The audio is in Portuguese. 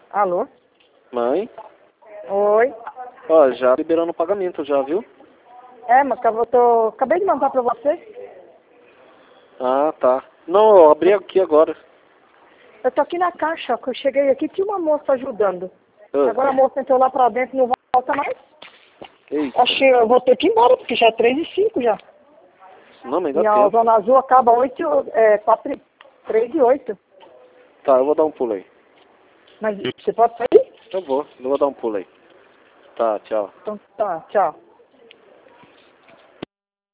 Alô? Mãe? Oi? Ó, já liberando o pagamento, já, viu? É, mas acabei de mandar pra você. Ah, tá. Não, eu abri aqui agora. Eu tô aqui na caixa, que eu cheguei aqui, tinha uma moça ajudando. Ah, Agora a moça entrou lá pra dentro e não volta mais. eita. Acho que eu vou ter que ir embora, porque já é 3h05 já. Não, mas E dá a tempo. Zona Azul acaba 3h08. Tá, eu vou dar um pulo aí. Mas você pode sair? Eu vou dar um pulo aí. Tá, tchau. Então tá, tchau.